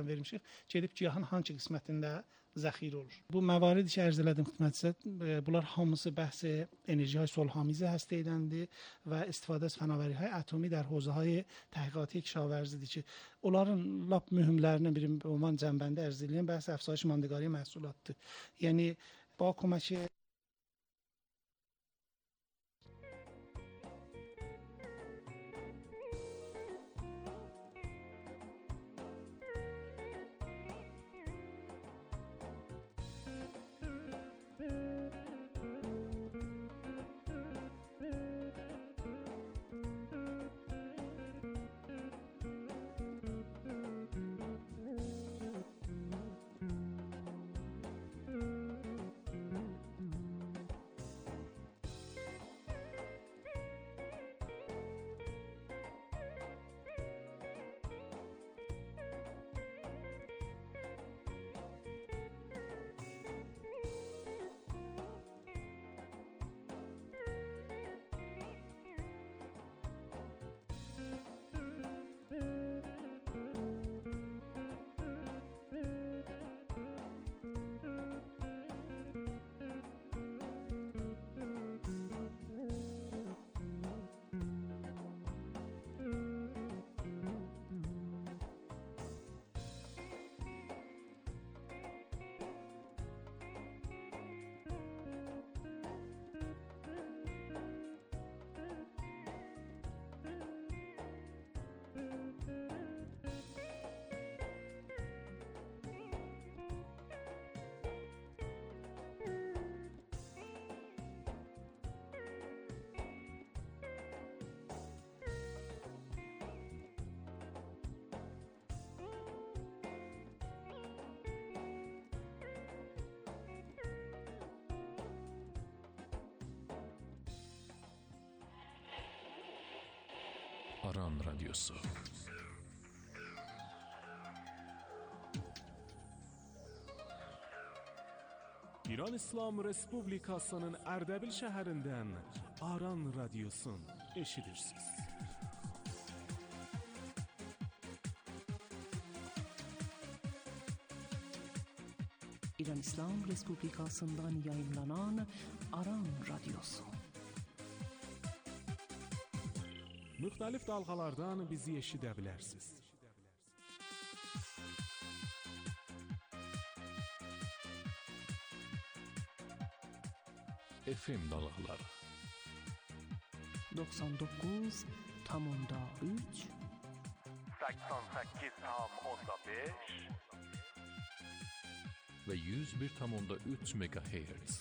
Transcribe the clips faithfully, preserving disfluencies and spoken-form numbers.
sulardan vermişik, gedib giyahın hansı qismətində zəxirə olur. Bu məvarid ki, ərz elədim xidmətinizə, bunlar hamısı bəhs enerjiهای صلح‌آمیز هسته‌ای‌دəndir və istifadə از فناوری‌های اتمی در حوزه‌های تحقیقاتی کشاورزیdir ki, onların lap mühümlərindən biri ünvan cənbəndə ərz edirəm, bəhs əfzayış ماندگاری məhsulatdır. Yəni با کمک Aran Radyosu. İran İslam Respublikasının Ərdəbil şəhərindən Aran Radyosun eşidirsiniz. İran İslam Respublikasından yayınlanan Aran Radyosu. Müxtəlif dalğalardan bizi eşidə bilərsiniz. F M dalğaları doksan doqquz tam onda üç səksən səkkiz tam onda beş və yüz bir tam onda üç megahertz.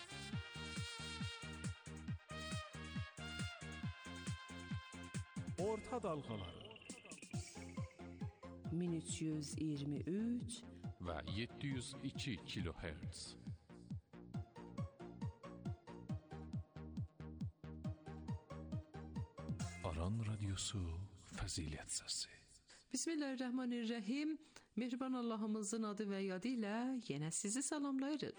Orta dalğaları min üç yüz iyirmi üç və yeddi yüz iki kilohertz. Aran Radyosu Fəzilət Səsi. Bismillahirrahmanirrahim. Mehriban Allahımızın adı və yadı ilə yenə sizi salamlayırıq.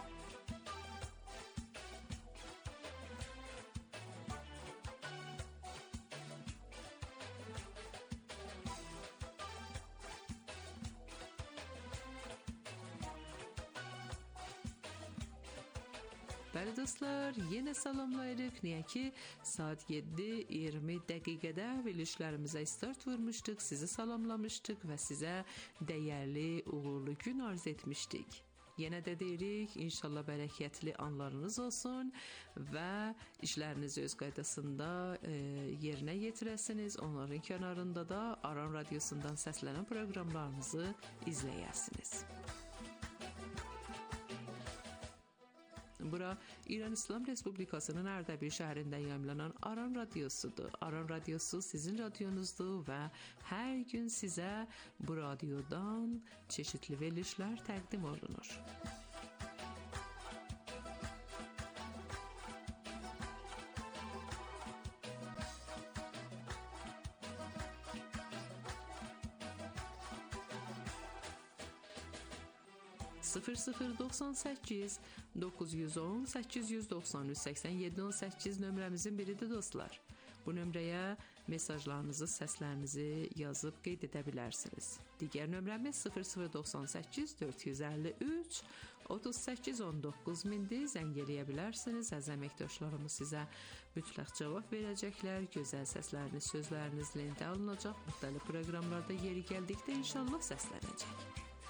Bəli dostlar, yenə salamlayırıq. Niyə ki, saat yeddi iyirmi dəqiqədə verilişlərimizə start vurmuşduq, sizi salamlamışdıq və sizə dəyərli, uğurlu gün arz etmişdik. Yenə də deyirik, inşallah bərəkətli anlarınız olsun və işlərinizi öz qaydasında e, yerinə yetirəsiniz. Onların kənarında da Aran Radyosundan səslənən proqramlarımızı izləyəsiniz. Bura İran İslam Respublikasının Ərdəbil şəhərində yayımlanan Aran Radyosudur. Aran Radyosu sizin radyonuzdur və hər gün sizə bu radyodan çeşitli verilişlər təqdim olunur. sıfır sıfır doxsan səkkiz doqquz yüz on səkkiz yüz doxsan üç səksən yeddi on səkkiz nömrəmizin biridir dostlar. Bu nömrəyə mesajlarınızı, səslərinizi yazıb qeyd edə bilərsiniz. Digər nömrəmiz sıfır sıfır doxsan səkkiz dörd yüz əlli üç otuz səkkiz on doqquz mindir. Zəng eləyə bilərsiniz. Əziz əməkdaşlarımız sizə mütləq cavab verəcəklər. Gözəl səsləriniz, sözləriniz lentə alınacaq. Müxtəlif proqramlarda yeri gəldikdə inşallah səslənəcək.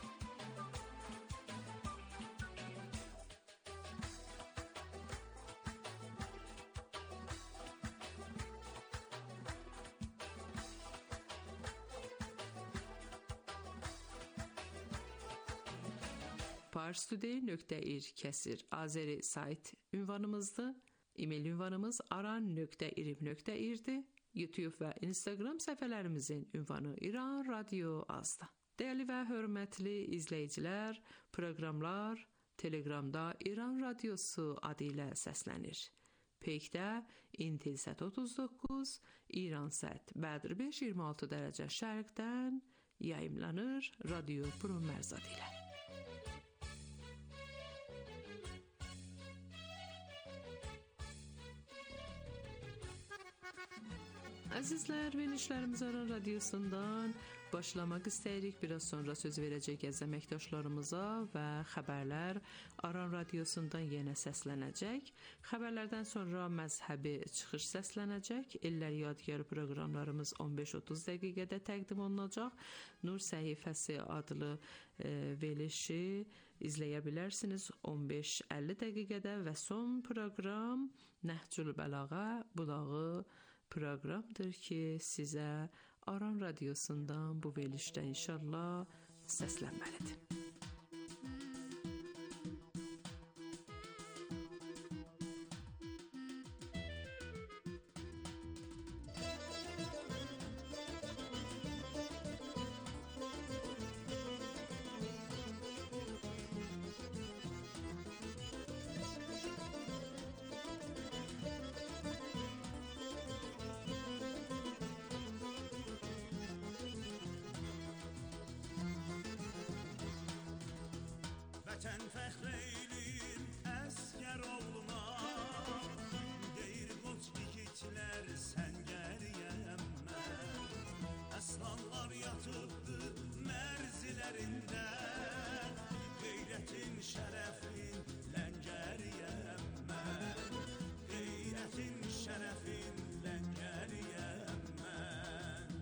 parstoday nöqtə ir kəsir azeri sayt ünvanımızdır. E-mail ünvanımız aran nöqtə irim nöqtə irdir. YouTube və Instagram səhifələrimizin ünvanı İran Radio Azda. Dəyərli və hörmətli izləyicilər, proqramlar Telegramda İran Radiosu adı ilə səslənir. Peykdə İntilsat otuz doqquz, İransat Bədr beş iyirmi altı dərəcə şərqdən yayımlanır Radio Pürünmərz adı ilə. Əzizlər, verilişlərimiz Aran Radiosundan başlamaq istəyirik. Biraz sonra söz verəcək əziz əməkdaşlarımıza və xəbərlər Aran Radiosundan yenə səslənəcək. Xəbərlərdən sonra məzhəbi çıxış səslənəcək. Ellər yadigarı proqramlarımız on beş otuz dəqiqədə təqdim olunacaq. Nur səhifəsi adlı e, verilişi izləyə bilərsiniz on beş əlli dəqiqədə və son proqram Nəhcül Bəlağa bulağı proqramdır ki, sizə Aran Radiosundan bu verilişdə inşallah səslənməlidir. Vətən fəxr eylir əskər oğluna, deyir qoç igidlər səngəriyəm mən. Əslanlar yatıbdır mərzilərində, qeyrətin şərəfin ləngəriyəm mən. Qeyrətin şərəfin ləngəriyəm mən.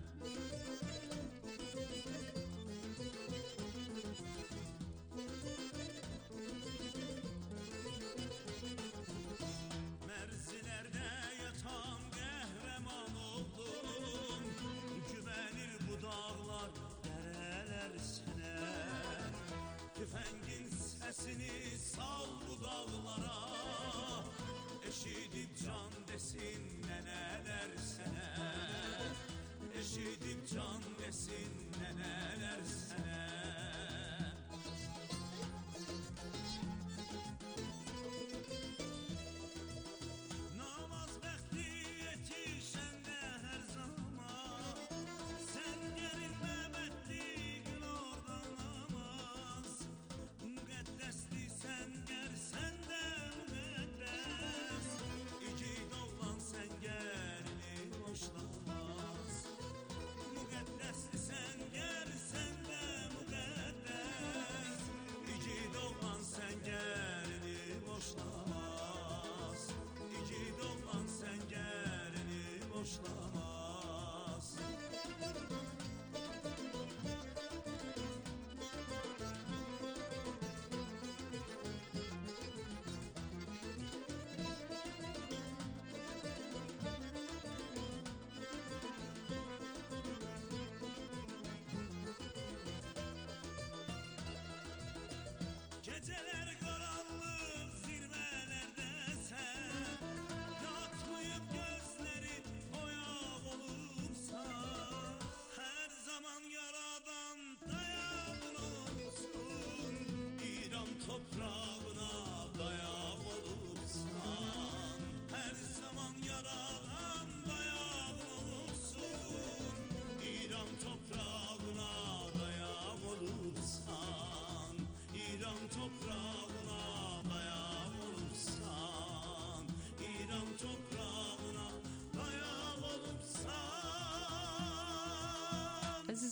Mərzilərdə yatan qəhrəman oldum, güvənir bu dağlar, dərələr sənə. Tüfəngin səsini sal bu dağlara, eşidib can desin nənələr sənə. Eşidib can desin nənələr sənə. Müqəddəsli səngər səndə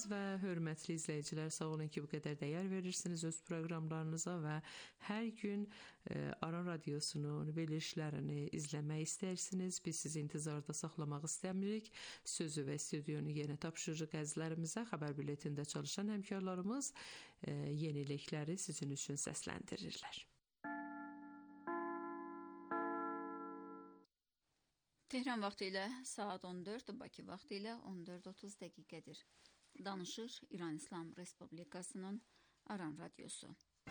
və hörmətli izləyicilər, sağ olun ki, bu qədər dəyər verirsiniz öz proqramlarınıza və hər gün e, Aran Radiosunun verilişlərini izləmək istəyirsiniz. Biz sizi intizarda saxlamaq istəmirik. Sözü və studionu yenə tapşırırıq əzizlərimizə. Xəbər bülletində çalışan həmkarlarımız e, yenilikləri sizin üçün səsləndirirlər. Tehran vaxtı ilə saat on dörd, Bakı vaxtı ilə on dörd otuz dəqiqədir. Danışır İran İslam Respublikasının Aran Radyosu.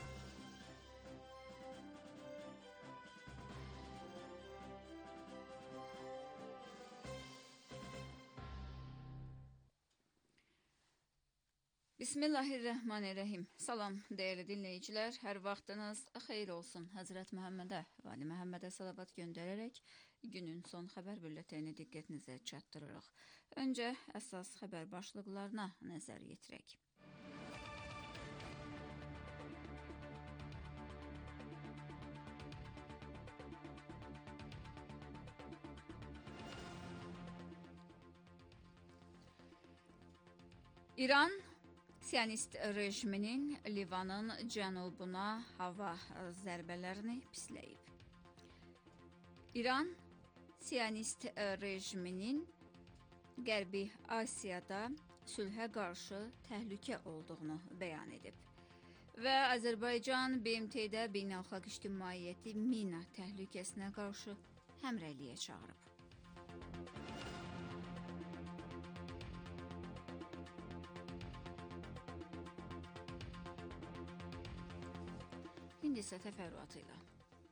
Bismillahirrahmanirrahim. Salam dəyərli dinləyicilər, hər vaxtınız xeyir olsun. Həzrət Məhəmmədə və Ali Məhəmmədə salavat göndərərək günün son xəbər bülletini diqqətinizə çatdırırıq. Öncə əsas xəbər başlıqlarına nəzər yetirək. İran Siyonist rejiminin Livanın cənubuna hava zərbələrini pisləyib. İran Siyonist rejiminin Qərbi Asiyada sülhə qarşı təhlükə olduğunu bəyan edib. Və Azərbaycan B M T-də beynəlxalq ictimaiyyəti mina təhlükəsinə qarşı həmrəyliyə çağırıb. İndi isə təfərrüatı ilə.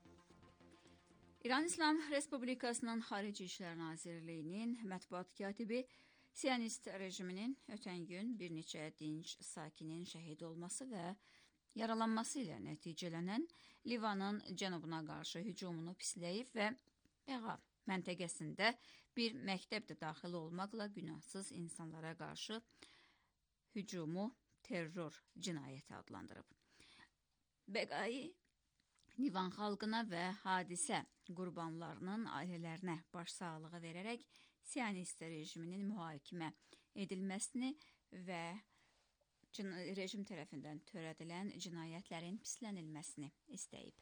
İran İslam Respublikasının Xarici İşlər Nazirliyinin mətbuat katibi Siyonist rejiminin ötən gün bir neçə dinc sakinin şəhid olması və yaralanması ilə nəticələnən Livanın cənubuna qarşı hücumunu pisləyib və Bəğa məntəqəsində bir məktəb də daxil olmaqla günahsız insanlara qarşı hücumu terror cinayəti adlandırıb. Bəqai Livan xalqına və hadisə qurbanlarının ailələrinə başsağlığı verərək Siyonist rejiminin mühakimə edilməsini və rejim tərəfindən törədilən cinayətlərin pislənilməsini istəyib.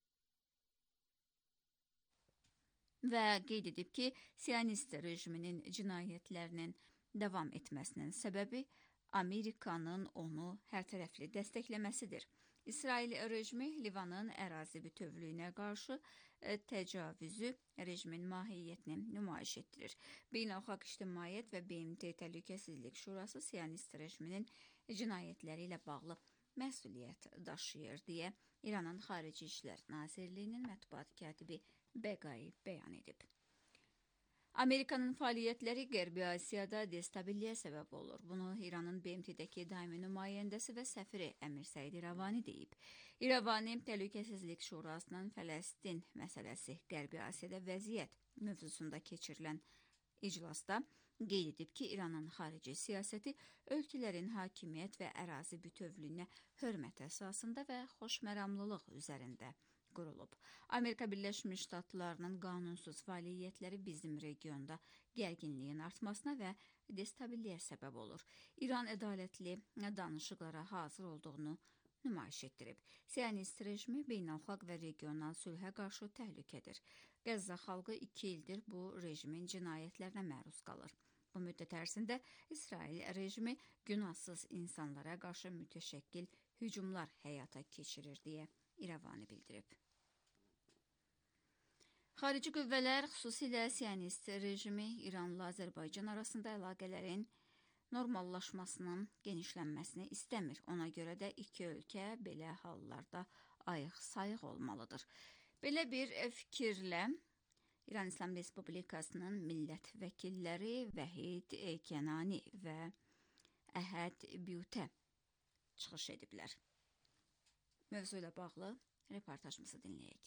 Və qeyd edib ki, Siyonist rejiminin cinayətlərinin davam etməsinin səbəbi Amerikanın onu hərtərəfli dəstəkləməsidir. İsrail rejimi Livanın ərazi bütövlüyünə qarşı təcavüzü rejimin mahiyyətini nümayiş etdirir. Beynəlxalq İctimaiyyət və B M T Təhlükəsizlik Şurası Siyonist rejiminin cinayətləri ilə bağlı məsuliyyət daşıyır deyə İranın Xarici İşlər Nazirliyinin mətbuat katibi Bəqai bəyan edib. Amerikanın fəaliyyətləri Qərbi Asiyada destabiliyə səbəb olur. Bunu İranın B M T-dəki daimi nümayəndəsi və səfiri Əmir Səid İravani deyib. İravani Təhlükəsizlik Şurasının Fələstin məsələsi Qərbi Asiyada vəziyyət mövzusunda keçirilən iclasda qeyd edib ki, İranın xarici siyasəti ölkələrin hakimiyyət və ərazi bütövlüyünə hörmət əsasında və xoşməramlılıq üzərində qurulub. Amerika Birləşmiş Ştatlarının qanunsuz fəaliyyətləri bizim regionda gərginliyin artmasına və destabiliyə səbəb olur. İran ədalətli danışıqlara hazır olduğunu nümayiş etdirib. Siyonist rejimi beynəlxalq və regional sülhə qarşı təhlükədir. Qəzza xalqı iki ildir bu rejimin cinayətlərinə məruz qalır. Bu müddət ərzində İsrail rejimi günahsız insanlara qarşı mütəşəkkil hücumlar həyata keçirir deyə İravani bildirib. Xarici qüvvələr, xüsusilə Siyonist rejimi İranla Azərbaycan arasında əlaqələrin normallaşmasının genişlənməsini istəmir. Ona görə də iki ölkə belə hallarda ayıq-sayıq olmalıdır. Belə bir fikirlə İran İslam Respublikasının millət vəkilləri Vəhid Kenani və Əhəd Büyutə çıxış ediblər. Mövzu ilə bağlı reportajımızı dinləyək.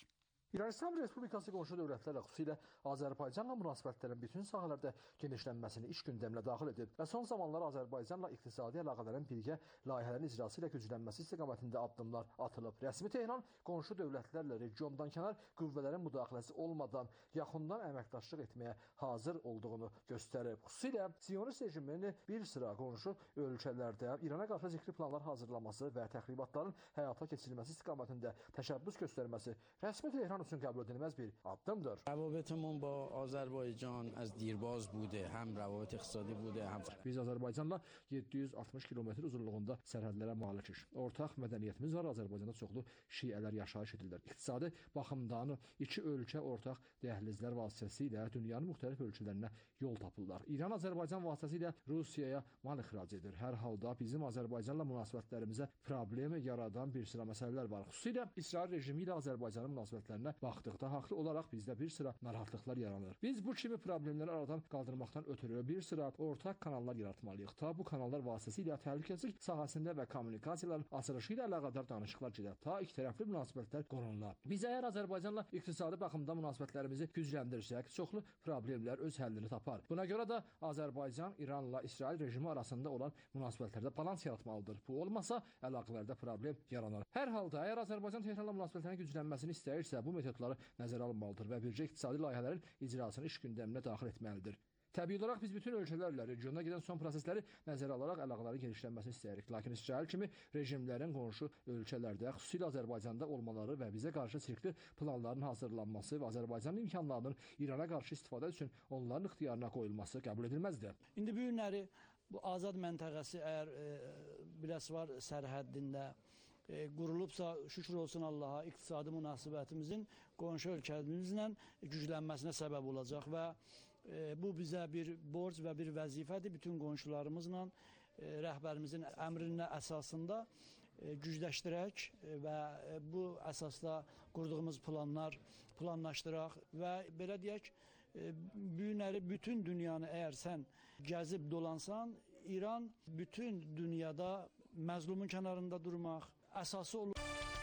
İran İslam Respublikası qonşu dövlətlərlə, xüsusilə Azərbaycanla münasibətlərin bütün sahələrdə genişlənməsini iş gündəminə daxil edib və son zamanlar Azərbaycanla iqtisadi əlaqələrin birgə layihələrin icrası ilə güclənməsi istiqamətində addımlar atılıb. Rəsmi Tehran qonşu dövlətlərlə regiondan kənar qüvvələrin müdaxiləsi olmadan yaxından əməkdaşlıq etməyə hazır olduğunu göstərib. Xüsusilə Siyonist rejiminin bir sıra qonşu ölkələrdə İrana qarşı zikri planlar hazırlaması və təxribatların həyata keçirilməsi istiqamətində təşəbbüs göstərməsi rəsmi Tehran üçün qəbul edilməz bir addımdır. روابطمون با آذربایجان از دیرباز بوده. هم روابط اقتصادی بوده، هم Biz Azərbaycanla yeddi yüz altmış kilometr uzunluğunda sərhədlərə malikik. Ortaq mədəniyyətimiz var. Azərbaycanda çoxlu şiələr yaşayış edirlər. İqtisadi baxımdan iki ölkə ortaq dəhlizlər vasitəsilə dünyanın müxtəlif ölkələrinə yol tapırlar. İran Azərbaycan vasitəsilə Rusiyaya mal ixrac edir. Hər halda bizim Azərbaycanla münasibətlərimizə problem yaradan bir sıra məsələlər var. Xüsusilə İsrail rejimi ilə Azərbaycanın münasibətlərinə baxdıqda haqlı olaraq bizdə bir sıra narahatlıqlar yaranır. Biz bu kimi problemləri aradan qaldırmaqdan ötürü bir sıra ortaq kanallar yaratmalıyıq. Ta bu kanallar vasitəsilə təhlükəsizlik sahəsində və kommunikasiyaların açılışı ilə əlaqədar danışıqlar gedər. Ta ikitərəfli münasibətlər qorunular. Biz əgər Azərbaycanla iqtisadi baxımda münasibətlərimizi gücləndirsək, çoxlu problemlər öz həllini tapar. Buna görə də Azərbaycan İranla İsrail rejimi arasında olan münasibətlərdə balans yaratmalıdır. Bu olmasa əlaqələrdə problem yaranar. Hər halda əgər Azərbaycan Tehranla münasibətlərin güclənməsini istəyirsə, bu metodları nəzərə alınmalıdır və bircə iqtisadi layihələrin icrasını iş gündəminə daxil etməlidir. Təbii olaraq biz bütün ölkələrlə regionda gedən son prosesləri nəzərə alaraq əlaqələrin genişlənməsini istəyirik. Lakin İsrail kimi rejimlərin qonşu ölkələrdə, xüsusilə Azərbaycanda olmaları və bizə qarşı sirkli planların hazırlanması və Azərbaycanın imkanlarının İrana qarşı istifadə üçün onların ixtiyarına qoyulması qəbul edilməzdir. İndi bu günləri bu azad məntəqəsi əgər e, Biləsuvar sərhəddində E, qurulubsa, şükür olsun Allaha, iqtisadi münasibətimizin qonşu ölkəmizlə güclənməsinə səbəb olacaq və e, bu bizə bir borc və bir vəzifədir. Bütün qonşularımızla e, rəhbərimizin əmrinə əsasında e, gücləşdirək və e, bu əsasda qurduğumuz planlar planlaşdıraq və belə deyək, e, bu günləri bütün dünyanı əgər sən gəzib dolansan, İran bütün dünyada məzlumun kənarında durmaq əsası olur.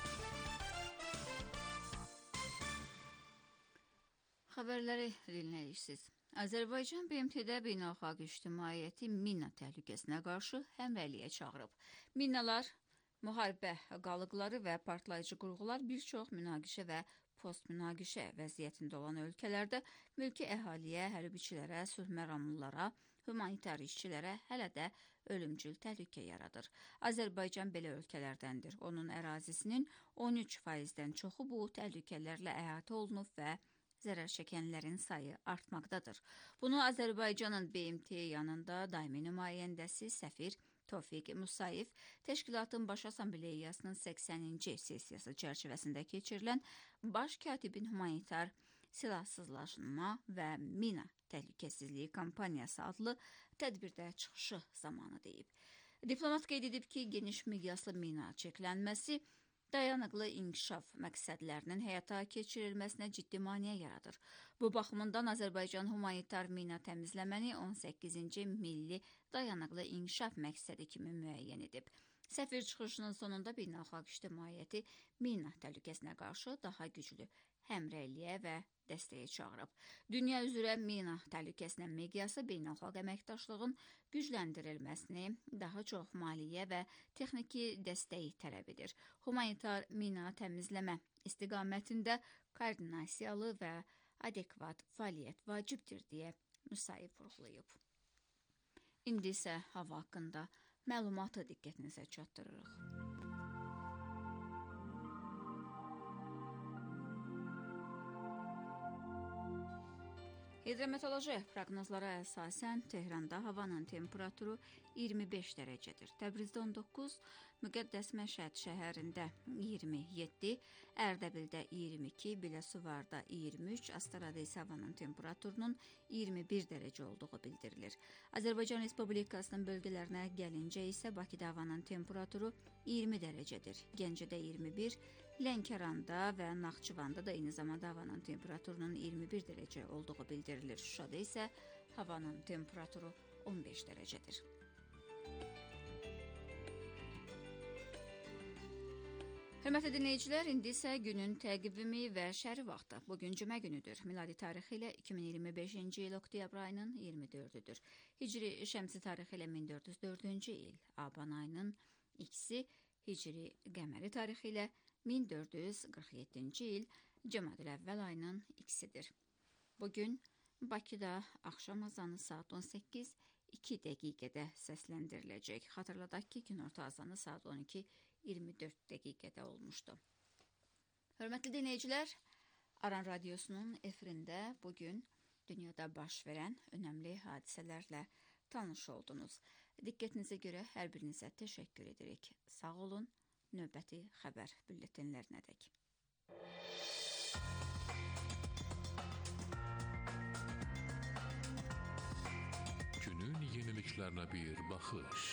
Xəbərləri dinləyirsiniz. Azərbaycan B M T-də beynəlxalq ictimaiyyəti mina təhlükəsinə qarşı həmrəyliyə çağırıb. Minalar, müharibə qalıqları və partlayıcı qurğular bir çox münaqişə və post-münaqişə vəziyyətində olan ölkələrdə mülki əhaliyə, hərbiçilərə, sülh məramlılara, humanitar işçilərə hələ də ölümcül təhlükə yaradır. Azərbaycan belə ölkələrdəndir. Onun ərazisinin on üç faizdən çoxu bu təhlükələrlə əhatə olunub və zərər çəkənlərin sayı artmaqdadır. Bunu Azərbaycanın B M T yanında daimi nümayəndəsi səfir Tofiq Musayev təşkilatın Baş Assambleyasının səksəninci sessiyası çərçivəsində keçirilən Baş katibin humanitar silahsızlaşma və mina təhlükəsizliyi kampaniyası adlı tədbirdə çıxışı zamanı deyib. Diplomat qeyd edib ki, geniş miqyaslı mina çəklənməsi dayanıqlı inkişaf məqsədlərinin həyata keçirilməsinə ciddi maneə yaradır. Bu baxımından Azərbaycan humanitar mina təmizləməni on səkkizinci milli dayanıqlı inkişaf məqsədi kimi müəyyən edib. Səfir çıxışının sonunda beynəlxalq ictimaiyyəti mina təhlükəsinə qarşı daha güclü həmrəyliyə və dəstəyə çağırıb. Dünya üzrə mina təhlükəsinin miqyası beynəlxalq əməkdaşlığın gücləndirilməsini, daha çox maliyyə və texniki dəstəyi tələb edir. Humanitar mina təmizləmə istiqamətində koordinasiyalı və adekvat fəaliyyət vacibdir deyə Musayev vurğulayıb. İndi isə hava haqqında məlumatı diqqətinizə çatdırırıq. Hidrometeoroloji proqnozlara əsasən Tehranda havanın temperaturu iyirmi beş dərəcədir. Təbrizdə on doqquz, Müqəddəs Məşhəd şəhərində iyirmi yeddi, Ərdəbildə iyirmi iki, Biləsuvarda iyirmi üç, Astarada isə havanın temperaturunun iyirmi bir dərəcə olduğu bildirilir. Azərbaycan Respublikasının bölgələrinə gəlincə isə Bakıda havanın temperaturu iyirmi dərəcədir. Gəncədə iyirmi bir, Lənkəranda və Naxçıvanda da eyni zamanda havanın temperaturunun iyirmi bir dərəcə olduğu bildirilir. Şuşada isə havanın temperaturu on beş dərəcədir. Hörmətli dinləyicilər, indi isə günün təqvimi və şəri vaxtı. Bugün cümə günüdür. Miladi tarixi ilə iki min iyirmi beşinci il oktyabr ayının iyirmi dördüdür. Hicri şəmsi tarixi ilə min dörd yüz dördüncü il aban ayının ikisi, Hicri qəməri tarixi ilə min dörd yüz qırx yeddinci il Cəmadül əvvəl ayının ikisidir. Bugün Bakıda axşam azanı saat on səkkiz iki dəqiqədə səsləndiriləcək. Xatırladaq ki, günorta azanı saat on iki iyirmi dörd dəqiqədə olmuşdu. Hörmətli dinləyicilər, Aran Radiosunun efirində bugün dünyada baş verən önəmli hadisələrlə tanış oldunuz. Diqqətinizə görə hər birinizə təşəkkür edirik. Sağ olun, növbəti xəbər bülletenlərinədək. Günün yeniliklərinə bir baxış.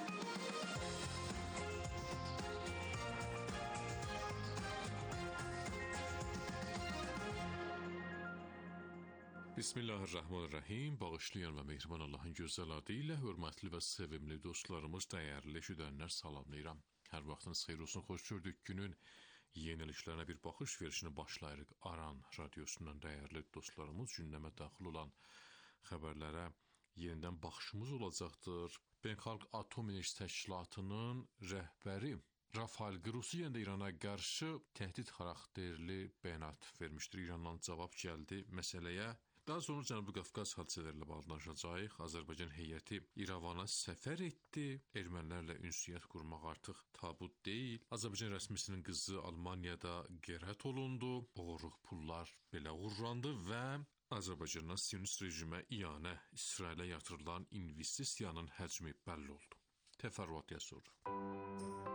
Bismillahirrahmanirrahim. Bağışlayan və mehriban Allahın gözəl adı ilə hörmətli və sevimli dostlarımız, dəyərli eşidənlər salamlayıram. Hər vaxtınız xeyir olsun, xoş gördük. Günün yeniliklərinə bir baxış verişini başlayırıq. Aran Radiosundan dəyərli dostlarımız, gündəmə daxil olan xəbərlərə yenidən baxışımız olacaqdır. Beynəlxalq Atom Enerjisi Təşkilatının rəhbəri Rafael Grossi yenə də İrana qarşı təhdid xarakterli bəyanat vermişdir. İrandan cavab gəldi məsələyə. Daha sonra Cənubi Qafqaz hadisələrlə bağlı danışacağıq. Azərbaycan heyəti İrəvana səfər etdi. Ermənilərlə ünsiyyət qurmaq artıq tabu deyil. Azərbaycan rəsmisinin qızı Almaniyada qərət olundu. Oğurluq pullar belə uğurlandı və Azərbaycandan Siyonist rejimə iyanə, İsrailə yatırılan investisiyanın həcmi bəlli oldu. Təfərrüatlıya sonra.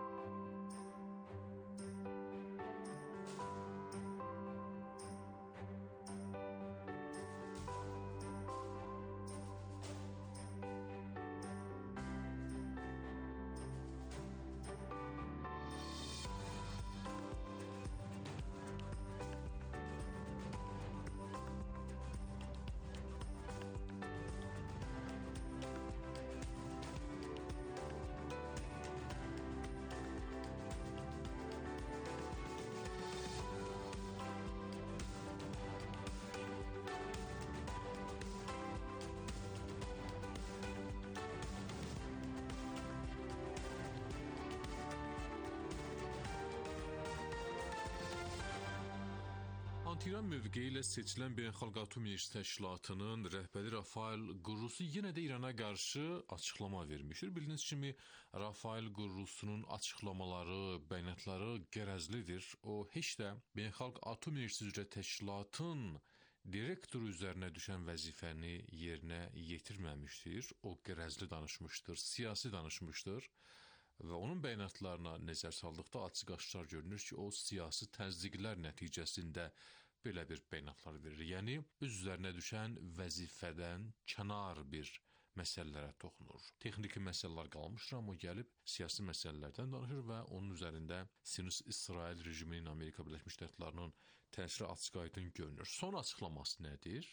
Anti-İran mövqeyi ilə seçilən Beynəlxalq Atom Enerjisi Təşkilatının rəhbəri Rafael Grossi yenə də İrana qarşı açıqlama vermişdir. Bildiyiniz kimi Rafael Grossi'nin açıqlamaları, bəyanatları qərəzlidir. O heç də Beynəlxalq Atom Enerjisi üzrə təşkilatın direktoru üzərinə düşən vəzifəni yerinə yetirməmişdir. O qərəzli danışmışdır, siyasi danışmışdır. Və onun bəyanatlarına nəzər saldıqda açıq-aşkar görünür ki, o siyasi təzyiqlər nəticəsində belə bir bəyanatlar verir. Yəni, öz üzərinə düşən vəzifədən kənar bir məsələlərə toxunur. Texniki məsələlər qalmışdır, amma gəlib siyasi məsələlərdən danışır və onun üzərində Siyonist İsrail rejiminin, Amerika Birləşmiş Ştatlarının təsiri açıq-aydın görünür. Son açıqlaması nədir?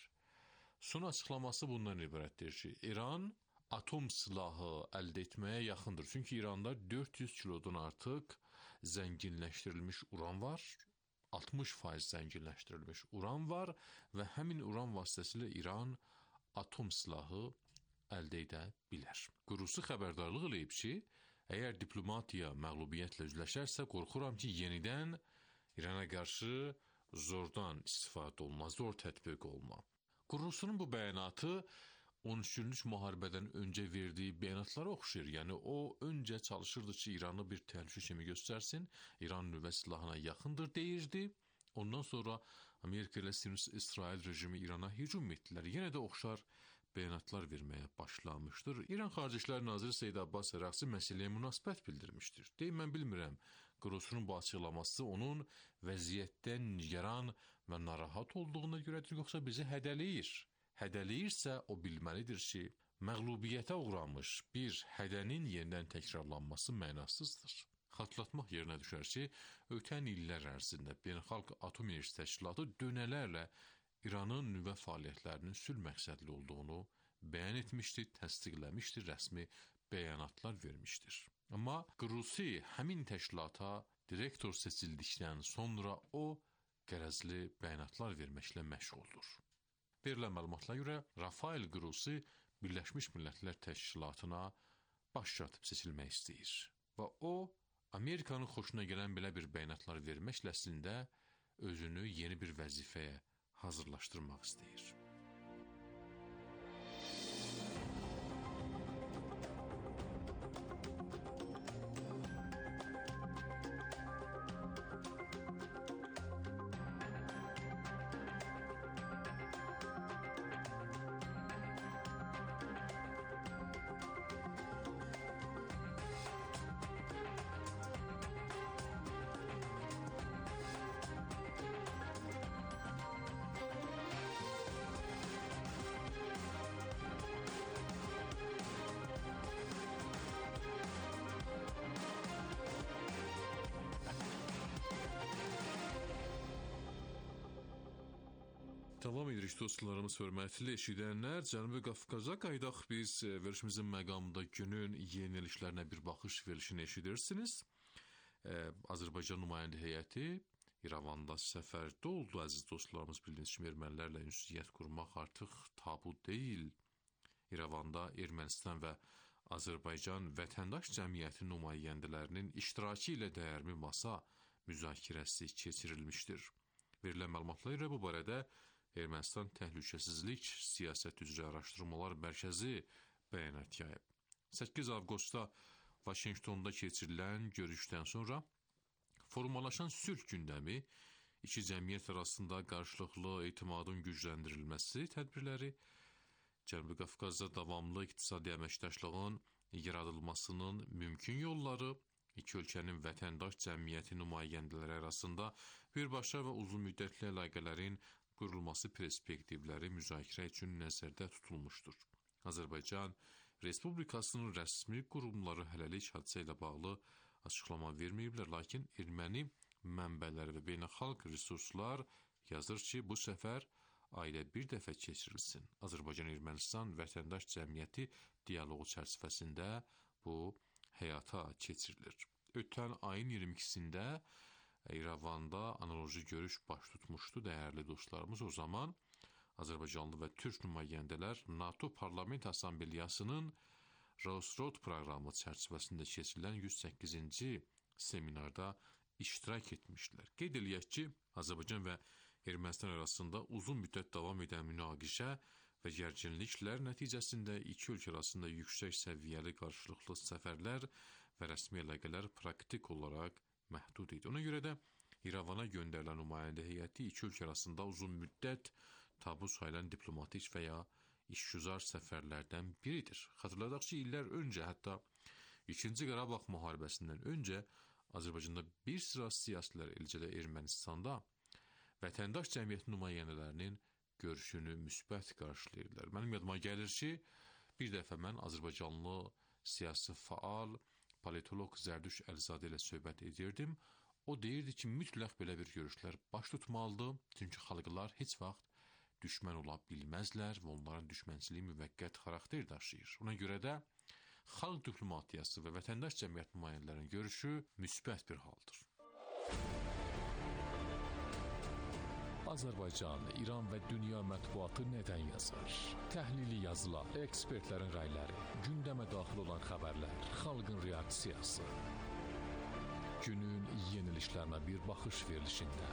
Son açıqlaması bundan ibarətdir ki, İran atom silahı əldə etməyə yaxındır. Çünki İranda dörd yüz kilodan artıq zənginləşdirilmiş uran var, altmış faiz zənginləşdirilmiş uran var və həmin uran vasitəsilə İran atom silahı əldə edə bilər. Grossi xəbərdarlıq eləyib ki, əgər diplomatiya məğlubiyyətlə üzləşərsə, qorxuram ki, yenidən İrana qarşı zordan istifadə olma, zor tətbiq olma. Grossinin bu bəyanatı on üç günlük müharibədən öncə verdiyi bəyanatlara oxşayır. Yəni, o öncə çalışırdı ki, İranı bir təhlükə kimi göstərsin, İran nüvə silahına yaxındır deyirdi. Ondan sonra Amerika ilə Siyonist İsrail rejimi İrana hücum etdilər. Yenə də oxşar bəyanatlar verməyə başlamışdır. İran Xarici İşlər Naziri Seyid Abbas Əraqçı məsələyə münasibət bildirmişdir. Deyim, mən bilmirəm, Grossinin bu açıqlaması onun vəziyyətdən nigaran və narahat olduğuna görədir, yoxsa bizi hədələyir. Hədələyirsə, o bilməlidir ki, məğlubiyyətə uğramış bir hədənin yenidən təkrarlanması mənasızdır. Xatırlatmaq yerinə düşər ki, ötən illər ərzində Beynəlxalq Atom Enerjisi Təşkilatı dönələrlə İranın nüvə fəaliyyətlərinin sülh məqsədli olduğunu bəyan etmişdi, təsdiqləmişdi, rəsmi bəyanatlar vermişdir. Amma Grossi həmin təşkilata direktor seçildikdən sonra o qərəzli bəyanatlar verməklə məşğuldur. Verilən məlumatlara görə Rafael Grossi Birləşmiş Millətlər Təşkilatına baş katib seçilmək istəyir və o, Amerikanın xoşuna gələn belə bir bəyanatlar verməklə əslində özünü yeni bir vəzifəyə hazırlaşdırmaq istəyir. Davam edirik dostlarımız, hörmətli eşidənlər. Cənubi Qafqaza qaydaq biz verilişimizin məqamında günün yeniliklərinə bir baxış verilişini eşidirsiniz. Azərbaycan nümayəndə heyəti İrəvanda səfərdə oldu. Əziz dostlarımız, bildiyiniz kimi ermənilərlə ünsiyyət qurmaq artıq tabu deyil. İrəvanda Ermənistan və Azərbaycan vətəndaş cəmiyyəti nümayəndələrinin iştirakı ilə dəyərli masa müzakirəsi keçirilmişdir. Verilən məlumatlara görə bu barədə Ermənistan Təhlükəsizlik Siyasət üzrə Araşdırmalar Mərkəzi bəyanat yayıb. səkkiz avqustda Vaşinqtonda keçirilən görüşdən sonra formalaşan sülh gündəmi, iki cəmiyyət arasında qarşılıqlı etimadın gücləndirilməsi tədbirləri, Cənubi Qafqazda davamlı iqtisadi əməkdaşlığın yaradılmasının mümkün yolları, iki ölkənin vətəndaş cəmiyyəti nümayəndələri arasında birbaşa və uzun müddətli əlaqələrin qurulması perspektivləri müzakirə üçün nəzərdə tutulmuşdur. Azərbaycan Respublikasının rəsmi qurumları hələlik hadisə ilə bağlı açıqlama verməyiblər, lakin erməni mənbələri və beynəlxalq resurslar yazır ki, bu səfər ayda bir dəfə keçirilsin. Azərbaycan-Ermənistan vətəndaş cəmiyyəti dialoqu çərçivəsində bu həyata keçirilir. Ötən ayın iyirmi ikisində İrəvanda analoji görüş baş tutmuşdu, dəyərli dostlarımız. O zaman Azərbaycanlı və Türk nümayəndələr NATO Parlament Assambleyasının Rosrot proqramı çərçivəsində keçirilən yüz səkkizinci seminarda iştirak etmişlər. Qeyd eləyək ki, Azərbaycan və Ermənistan arasında uzun müddət davam edən münaqişə və gərginliklər nəticəsində iki ölkə arasında yüksək səviyyəli qarşılıqlı səfərlər və rəsmi əlaqələr praktik olaraq məhdud idi. Ona görə də İrəvana göndərilən nümayəndə heyəti iki ölkə arasında uzun müddət tabu sayılan diplomatik və ya işgüzar səfərlərdən biridir. Xatırladaq ki, illər öncə, hətta ikinci Qarabağ müharibəsindən öncə Azərbaycanda bir sıra siyasilər, eləcə də Ermənistanda vətəndaş cəmiyyəti nümayəndələrinin görüşünü müsbət qarşılayırlar. Mənim yadıma gəlir ki, bir dəfə mən Azərbaycanlı siyasi faal, politolog Zərdüş Əlizadə ilə söhbət edirdim. O deyirdi ki, mütləq belə bir görüşlər baş tutmalıdır, çünki xalqlar heç vaxt düşmən ola bilməzlər və onların düşmənçiliyi müvəqqət xarakter daşıyır. Ona görə də xalq diplomatiyası və vətəndaş cəmiyyət nümayəndələrinin görüşü müsbət bir haldır. Azərbaycan, İran və dünya mətbuatı nədən yazır? Təhlili yazılar, ekspertlərin rəyləri, gündəmə daxil olan xəbərlər, xalqın reaksiyası. Günün yeniliklərinə bir baxış verilişində.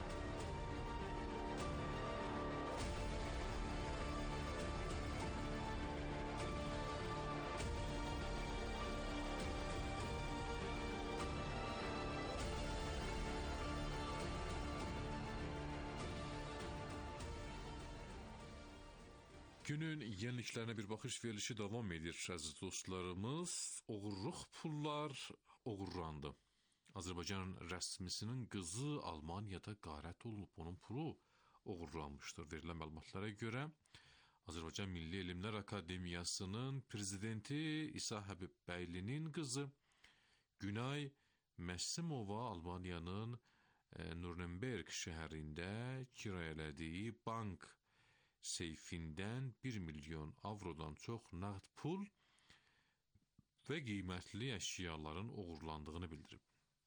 Günün yeniliklərinə bir baxış verilişi davam edir, əziz dostlarımız. Oğurluq pullar oğurlandı. Azərbaycan rəsmisinin qızı Almaniyada qarət olunub, onun pulu oğurlanmışdır. Verilən məlumatlara görə Azərbaycan Milli Elmlər Akademiyasının prezidenti İsa Həbibbəylinin qızı Günay Məssimova Almaniyanın e, Nürnberg şəhərində kirayələdiyi bank seyfindən bir milyon avrodan çox nağd pul və qiymətli əşyaların oğurlandığını bildirib.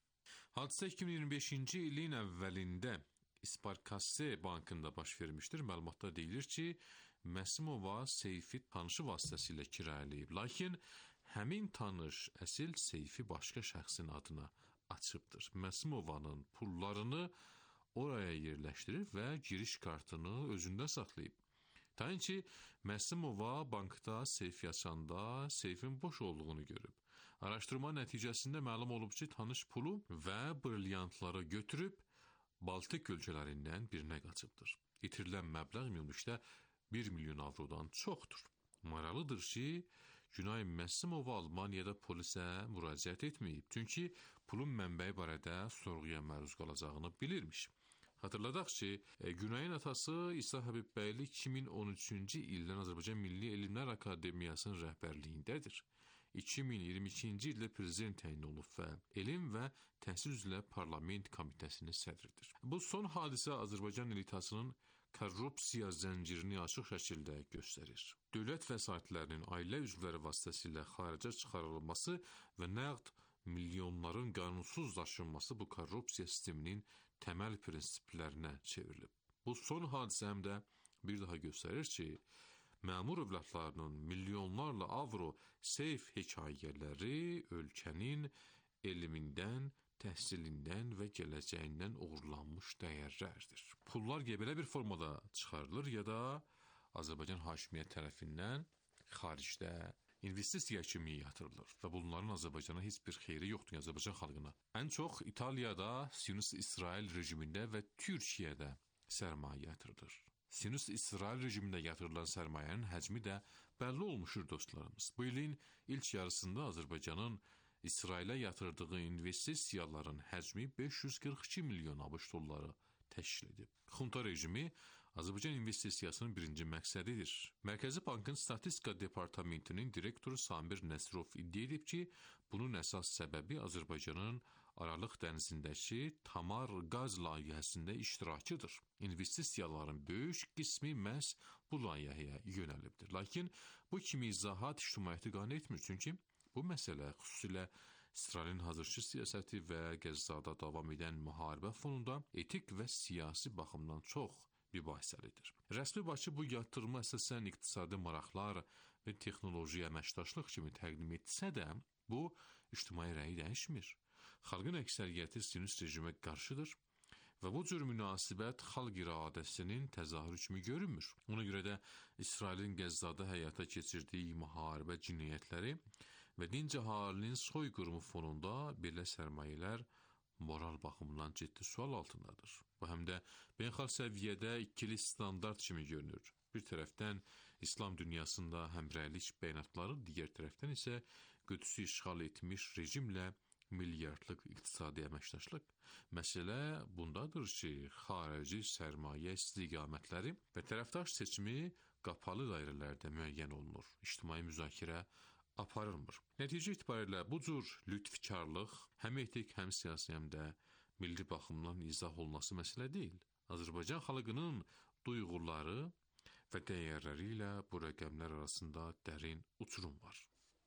Hadisə iki min iyirmi beşinci ilin əvvəlində İsparkase bankında baş vermişdir. Məlumatda deyilir ki, Məsimova seyfi tanışı vasitəsilə kiralayıb, lakin həmin tanış əsil seyfi başqa şəxsin adına açıbdır. Məsimovanın pullarını oraya yerləşdirib və giriş kartını özündə saxlayıb. Təyin ki, Məsimova bankda seyf açanda seyfin boş olduğunu görüb. Araşdırma nəticəsində məlum olub ki, tanış pulu və brilyantları götürüb Baltik ölkələrindən birinə qaçıbdır. İtirilən məbləğ ümumilikdə bir milyon avrodan çoxdur. Maraqlıdır ki, Günay Məsimova Almaniyada polisə müraciət etməyib, çünki pulun mənbəyi barədə sorğuya məruz qalacağını bilirmiş. Hatırladaq ki, Günayın atası İsa Həbibbəyli iki min on üçüncü ildən Azərbaycan Milli Elmlər Akademiyasının rəhbərliyindədir. iki min iyirmi ikinci ildə prezident təyin olub və Elm və Təhsil üzrə Parlament Komitəsinin sədridir. Bu son hadisə Azərbaycan elitasının korrupsiya zəncirini açıq şəkildə göstərir. Dövlət vəsaitlərinin ailə üzvləri vasitəsilə xaricə çıxarılması və nəqd milyonların qanunsuz daşınması bu korrupsiya sisteminin təməl prinsiplərinə çevrilib. Bu son hadisə həm də bir daha göstərir ki, məmur övladlarının milyonlarla avro seyf hekayələri ölkənin elmindən, təhsilindən və gələcəyindən uğurlanmış dəyərlərdir. Pullar ya belə bir formada çıxarılır, ya da Azərbaycan hakimiyyət tərəfindən xaricdə investisiya kimi yatırılır və bunların Azərbaycana heç bir xeyri yoxdur, Azərbaycan xalqına. Ən çox İtaliyada, Siyonist-İsrail rejimində və Türkiyədə sərmayə yatırılır. Siyonist-İsrail rejimində yatırılan sərmayənin həcmi də bəlli olmuşdur dostlarımız. Bu ilin ilk yarısında Azərbaycanın İsrailə yatırdığı investisiyaların həcmi beş yüz qırx iki milyon ABŞ dolları təşkil edib. Xunta rejimi Azərbaycan investisiyasının birinci məqsədidir. Mərkəzi Bankın Statistika Departamentinin direktoru Samir Nəsrov iddia edib ki, bunun əsas səbəbi Azərbaycanın Aralıq dənizindəki Tamar qaz layihəsində iştirakıdır. İnvestisiyaların böyük qismi məhz bu layihəyə yönəlibdir. Lakin bu kimi izahat ictimaiyyəti qane etmir, çünki bu məsələ xüsusilə İsrailin hazırki siyasəti və Qəzzada davam edən müharibə fonunda etik və siyasi baxımdan çox mübahisəlidir. Rəsmi Bakı bu yatırımı əsasən iqtisadi maraqlar və texnoloji əməkdaşlıq kimi təqdim etsə də, bu ictimai rəyi dəyişmir. Xalqın əksəriyyəti Siyonist rejimə qarşıdır və bu cür münasibət xalq iradəsinin təzahürü kimi görünmür. Ona görə də İsrailin Qəzzada həyata keçirdiyi müharibə cinayətləri və dinc əhalinin soyqırımı fonunda belə sərmayələr moral baxımından ciddi sual altındadır. Bu həm də beynəlxalq səviyyədə ikili standart kimi görünür. Bir tərəfdən İslam dünyasında həmrəylik bəyanatları, digər tərəfdən isə Qüdsü işğal etmiş rejimlə milyardlıq iqtisadi əməkdaşlıq. Məsələ bundadır ki, xarici sərmayə istiqamətləri və tərəfdaş seçimi qapalı dairələrdə müəyyən olunur. İctimai müzakirə aparılmır. Nəticə itibarilə bu cür lütfkarlıq həm etik, həm siyasi, həm də milli baxımdan izah olunması məsələ deyil. Azərbaycan xalqının duyğuları və dəyərləri ilə bu rəqəmlər arasında dərin uçurum var.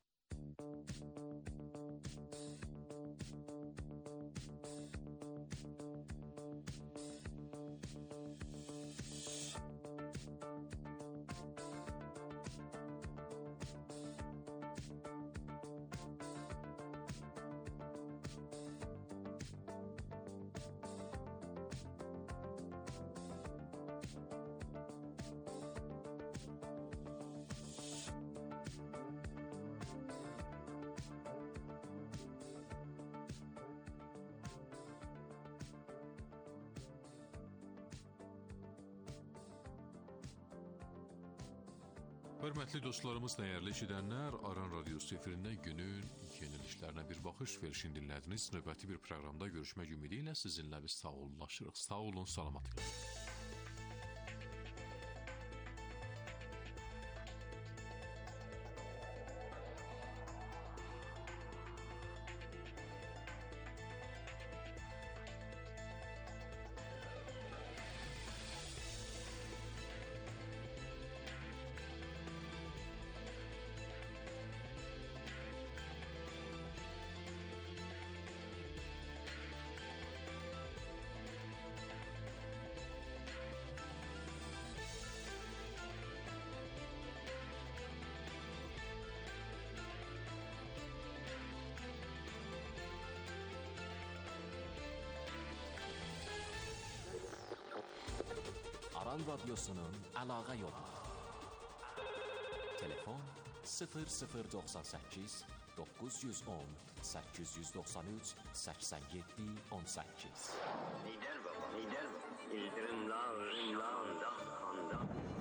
Hörmətli dostlarımız, dəyərli eşidənlər, Aran Radiosu efirində günün yenilişlərinə bir baxış verişini dinlədiniz. Növbəti bir proqramda görüşmək ümidi ilə sizinlə biz sağollaşırıq. Sağ olun, salamat qalın. Aran Radyosu'nun əlaqə yolu. Telefon sıfır sıfır doxsan səkkiz doqquz yüz on səkkiz yüz doxsan üç səksən yeddi on səkkiz. Lider baba, lider baba. İldırımlar, ırımlar, dağ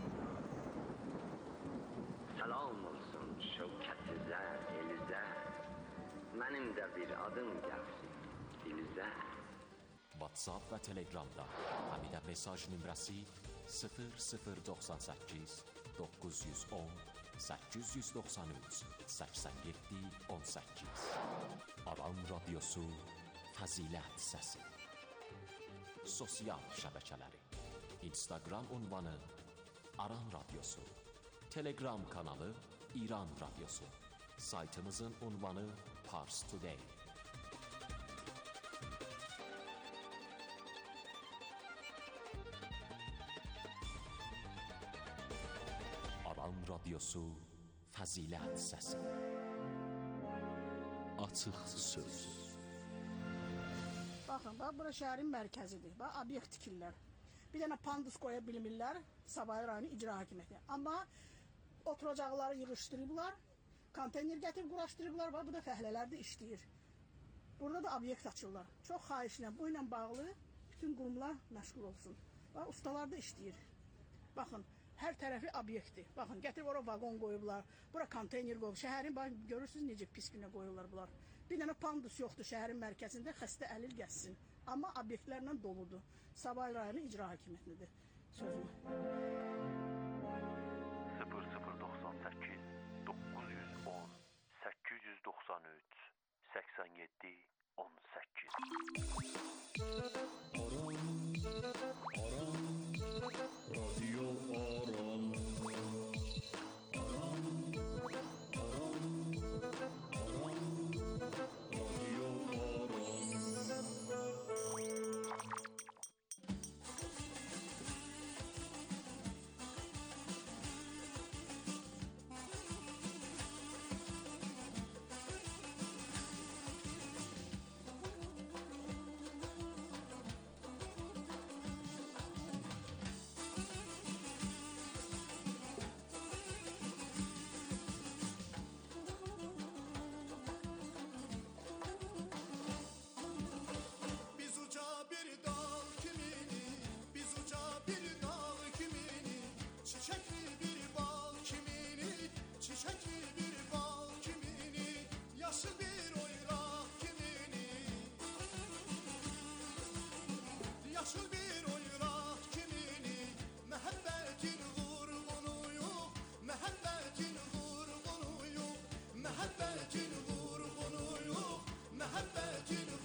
Salam olsun şevketizler, elize. Benim de bir adım gelsin dilize. WhatsApp və Telegramda həmidə mesaj nömrəsi sıfır sıfır doxsan səkkiz doqquz yüz on səkkiz yüz doxsan üç səksən yeddi on səkkiz. Aran Radyosu Fəzilət Səsi. Sosial şəbəkələri Instagram ünvanı Aran Radyosu, Telegram kanalı İran Radyosu, saytımızın ünvanı Pars Today. Aran Radyosu Fəzilət Səsi. Açıq söz. Baxın, bax, bura şəhərin mərkəzidir. Bax, obyekt tikirlər. Bir dənə pandus qoya bilmirlər Sabahı rayonu icra hakimiyyəti. Amma oturacaqları yığışdırıblar, konteyner gətirib quraşdırıblar. Bax, bu da fəhlələr də işləyir. Burada da obyekt açırlar. Çox xahişlə bu ilə bağlı bütün qurumlar məşğul olsun. Bax, ustalar da işləyir. Baxın, hər tərəfi obyektdir. Baxın, gətirib ora vaqon qoyublar, bura konteyner qoyub. Şəhərin, bax, görürsünüz necə pis günə qoyurlar bunlar. Bir dənə pandus yoxdur şəhərin mərkəzində, xəstə əlil gəzsin. Amma obyektlərlə doludur. Sabahı rayonu icra hakimiyyətidir sözüm. sıfır sıfır doxsan səkkiz doqquz yüz on səkkiz yüz doxsan üç səksən yeddi on səkkiz. Aran, Aran, Radio Aran. Aran, Aran, Aran, Radio Aran. Biz uca bir dağ kimini, biz uca bir dağ kimini, çiçekli bir bal kimini, çiçekli bir bal kimini, yaşlı bir oyraq kimini, yaşlı bir oyraq kimini, məhəbbətin vurğunuyuq, məhəbbətin vurğunuyuq, məhəbbətin vurğunuyuq, məhəbbətin vurğunuyuq.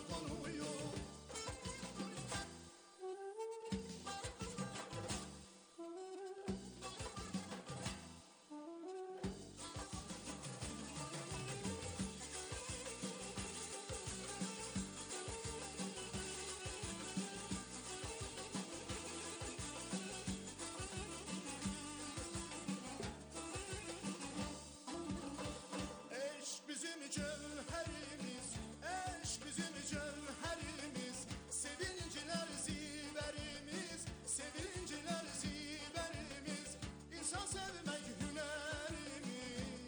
Eşk bizim cevherimiz, eşk bizim cevherimiz, sevinciler ziverimiz, sevinciler ziverimiz, insan sevmek hünerimiz,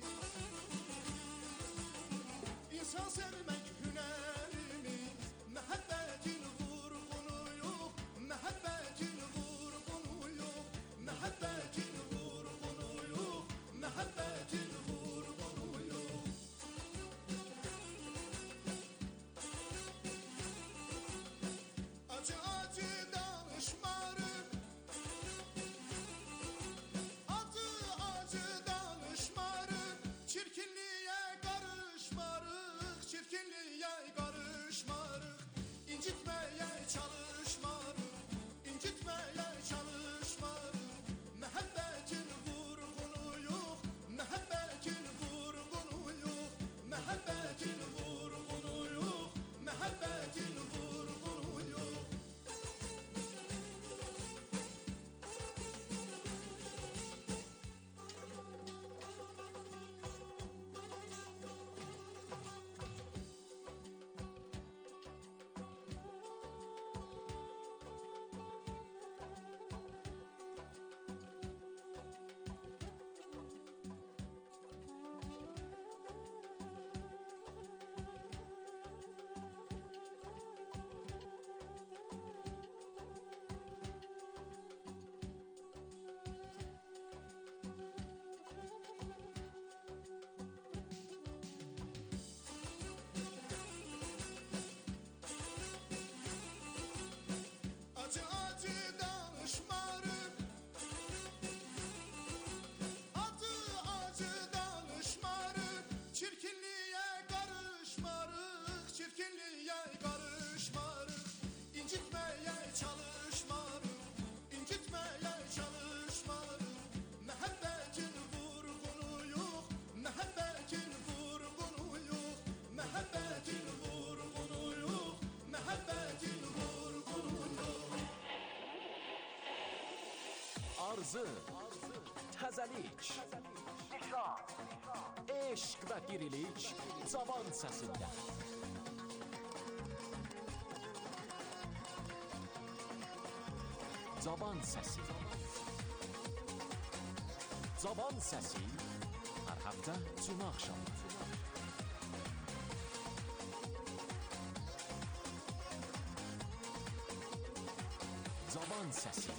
insan sevmek hünerimiz, məhəbbətin vurğunuyuq, məhəbbətin vurğunuyuq, məhəbbətin vurğunuyuq, məhəbbətin vurğunuyuq. Acı acı danışmarıq, acı acı danışmarıq, çirkinliyə qarışmarıq, çirkinliyə qarışmarıq, incitməyə çalışmarıq, incitməyə çalışmarıq, məhəbbətin vurğunuyuq, məhəbbətin vurğunuyuq, məhəbbətin vurğunuyuq, məhəbbətin vurğunuyuq. arzu, təzəlik, eşq və dirilik cavan səsində. Cavan səsi. Cavan səsi hər həftə cümə axşamı. Cavan səsi.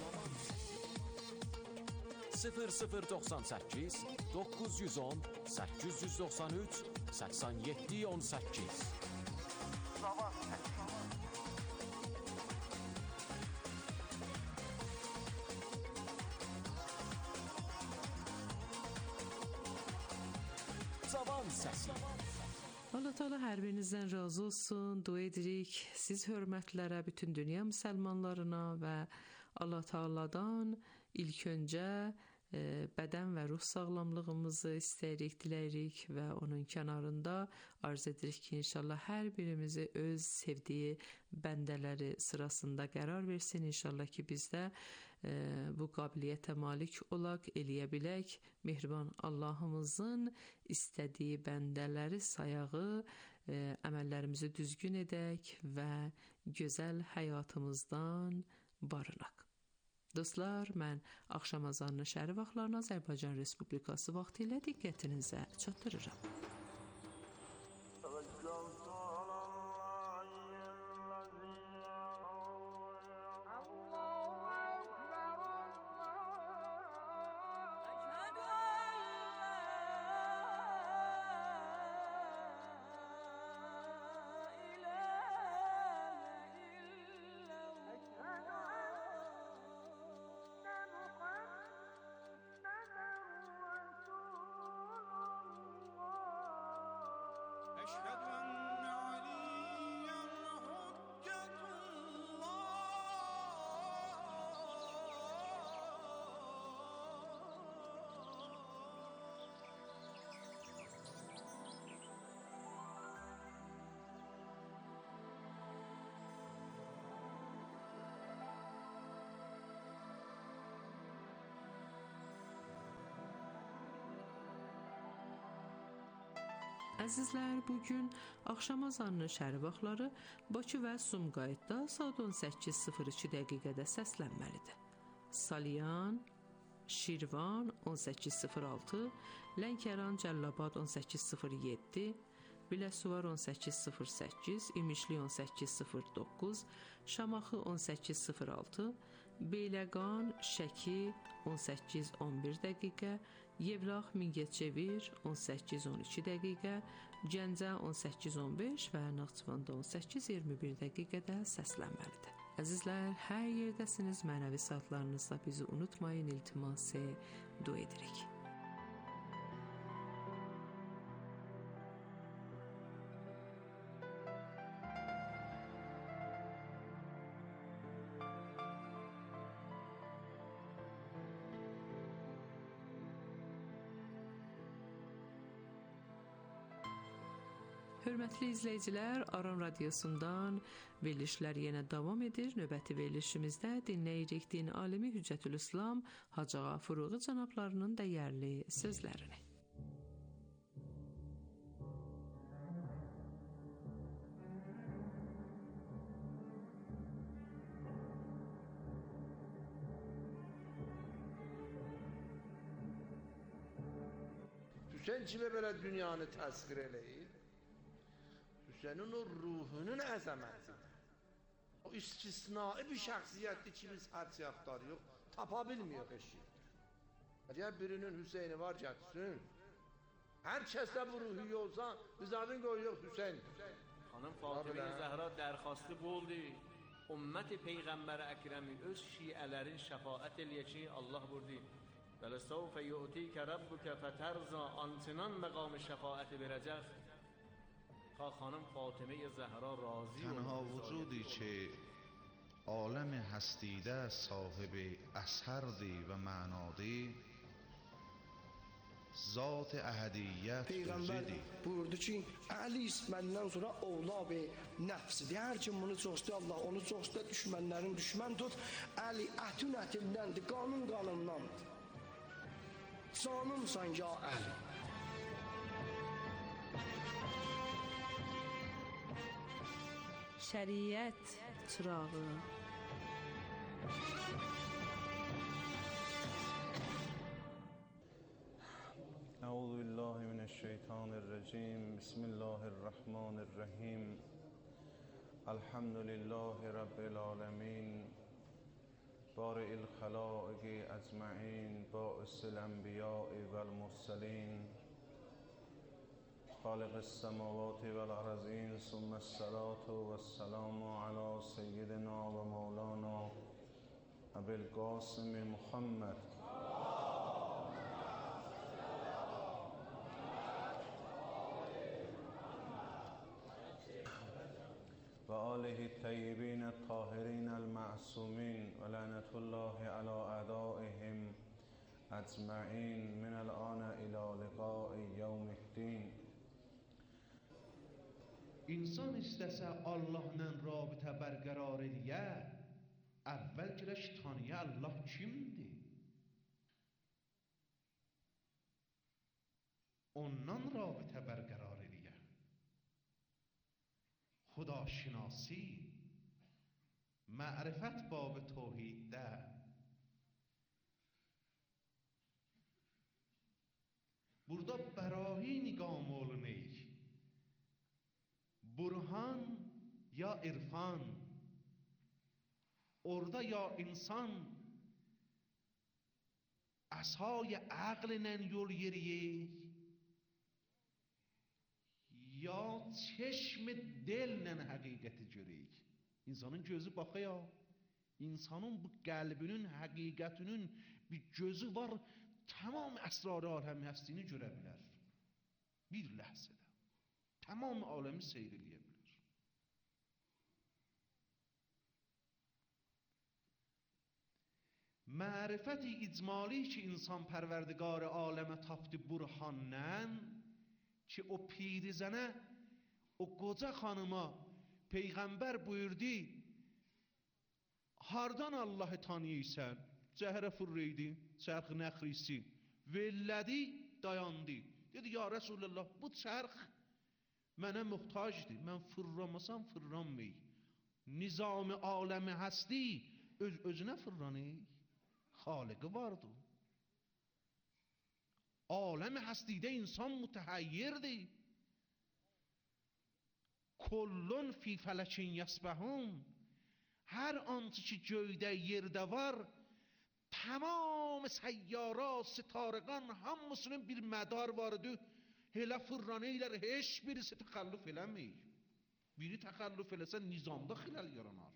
sıfır sıfır doxsan səkkiz doqquz yüz on səkkiz yüz doxsan üç səksən yeddi on səkkiz. Cavan səsi. Cavan səsi. Allah Teala hər birinizdən razı olsun. Dua edirik siz hörmətlərə, bütün dünya müsəlmanlarına və Allah Teala'dan ilk öncə e, bədən və ruh sağlamlığımızı istəyirik, diləyirik və onun kənarında arz edirik ki, inşallah hər birimizi öz sevdiyi bəndələri sırasında qərar versin. İnşallah ki, biz də e, bu qabiliyyətə malik olaq, eləyə bilək. Mehriban Allahımızın istədiyi bəndələri sayağı, e, əməllərimizi düzgün edək və gözəl həyatımızdan barınaq. Dostlar, mən axşam azanını şəhəri vaxtlarına Azərbaycan Respublikası vaxtı ilə diqqətinizə çatdırıram. Əzizlər, bugün axşam azanının şəhəri vaxtları Bakı və Sumqayıtda saat on səkkiz sıfır iki dəqiqədə səslənməlidir. Salyan, Şirvan on səkkiz sıfır altı, Lənkəran, Cəllabad on səkkiz sıfır yeddi, Biləsuvar on səkkiz sıfır səkkiz, İmişli on səkkiz sıfır doqquz, Şamaxı on səkkiz sıfır altı, Beyləqan, Şəki on səkkiz on bir dəqiqə, Yevlax, Mingəçevir on səkkiz on iki dəqiqə, Gəncə on səkkiz on beş və Naxçıvanda on səkkiz iyirmi bir dəqiqədə səslənməlidir. Əzizlər, hər yerdəsiniz, mənəvi saatlarınızda bizi unutmayın, iltiması dua edirik. Hörmətli izləyicilər, Aran Radiosundan verilişlər yenə davam edir. Növbəti verilişimizdə dinləyirik din alimi Hüccətülislam Hacı Ağa Furuği cənablarının dəyərli sözlərini. Hüseyin kimi belə dünyanı təsvir eləyir. Hüseynin o ruhunun əzəmətidir. O istisnai bir şəxsiyyətdir ki, biz hər siyaftarı yox, tapa bilmiyoruz eşitdir. Əgər birinin Hüseyni var gətirsin, hər kəsdə bu ruhi olsa, biz adın qoyuyoruz Hüseyin. Xanım Fatıma Zəhra dərxastı bu oldu. Ümmət Peyğəmbər Əkrəmi öz şiələrin şəfaət eləyək ki, Allah burdu. وَلَسَوْفَ يُؤْتِيكَ رَبُّكَ فَتَرْضَى آنچنان مقام شفاعت برجخ تا خانم فاطمه زهرا راضی تنها وجودی که عالم هستیده صاحب اثردی و معنادی zat ahadiyyət Peyğəmbər buyurdu ki, Əli məndən sonra ovlab nəfsidir. Hər kim bunu çox istəyir, Allah onu çox istəyir, düşmənlərin düşmən tut. Əli ətün ətindəndir, qanun qanundandır. Canımsan ya Əli. Şəriət çırağı. أعوذ بالله من الشيطان الرجيم بسم الله الرحمن الرحيم الحمد لله رب العالمين بارئ الخلائق أجمعين بائس الأنبياء والمرسلين خالق السماوات والأرضين ثم الصلاة والسلام على سيدنا ومولانا أبي القاسم محمد و آله الطیبین الطاهرین المعصومین و لعنت الله علی اعدائهم اجمعین من الآن الی لقاء یوم الدین. İnsan istəsə Allahla rabitə bərqərar eləyə, əvvəl gərək tanıya Allah kimdir? Ondan rabitə bərqərar eləyə. خداشناسی معرفت باب توحیده burada براهینی قام olmayı burhan ya irfan orada ya insan asay عقلنن yol yeriyi یا چشم دلنən həqiqəti görək. İnsanın gözü baxıyor. İnsanın bu qəlbinin həqiqətinin bir gözü var. Tamam əsrar-ı aləm həstini görə bilər. Bir ləhzədə. Tamam aləmi seyr eləyə bilər. Mərifəti icmali ki insan pərverdigar aləmə tapdı burhanən ki o pirizənə, o qoca xanıma Peyğəmbər buyurdu, hardan Allahı tanıyırsan? Cəhrə fırrıydı, çərx nəxrisi, vellədi, dayandı. Dedi, ya Resulallah, bu çərx mənə muhtacdır, mən fırramasam fırranmıyım. Nizam-ı aləmi həsti, öz özünə fırranır, xaliqi vardır. Aləm-i həstidə insan mütəhayyirdir. Kullun fi fələkin yəsbəhun. Hər ançı ki göydə yerdə var, tamam səyyara, sitarəqan hamısının bir mədar vardı. Elə fırranıylar, heç birisi təxəllüf eləmir. Biri təxəllüf eləsə nizamda xilal yaranar.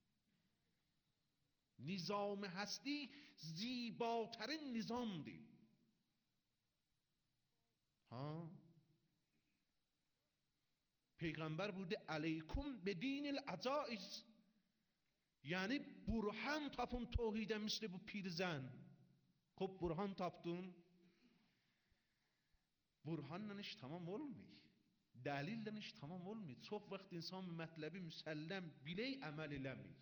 Nizam-ı həsti zibatərin nizamdır. Ha? Peygamber buyurdu aleykum bedinil acaiz. Yani burhan tapın tevhide misli bu pirzən. Xop burhan tapdın. Burhanla iş tamam olmuyor. Delille iş tamam olmuyor. Çox vaxt insan mətləbi müsəlləm biley əməl eləmir.